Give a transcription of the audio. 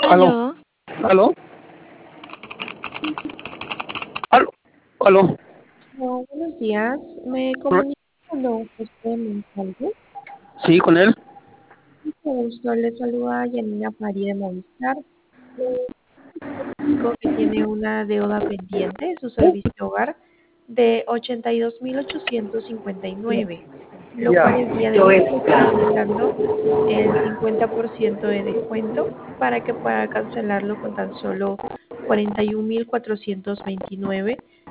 Aló, Aló, aló, aló, aló. Buenos días, me comunico con don José Montalvo. Sí, con él. Mucho gusto, le saluda Yanina María de Movistar. Digo que tiene una deuda pendiente de su servicio de hogar de 82.859, lo Ya, cual el día de hoy le está aplicando el 50% de descuento para que pueda cancelarlo con tan solo 41.429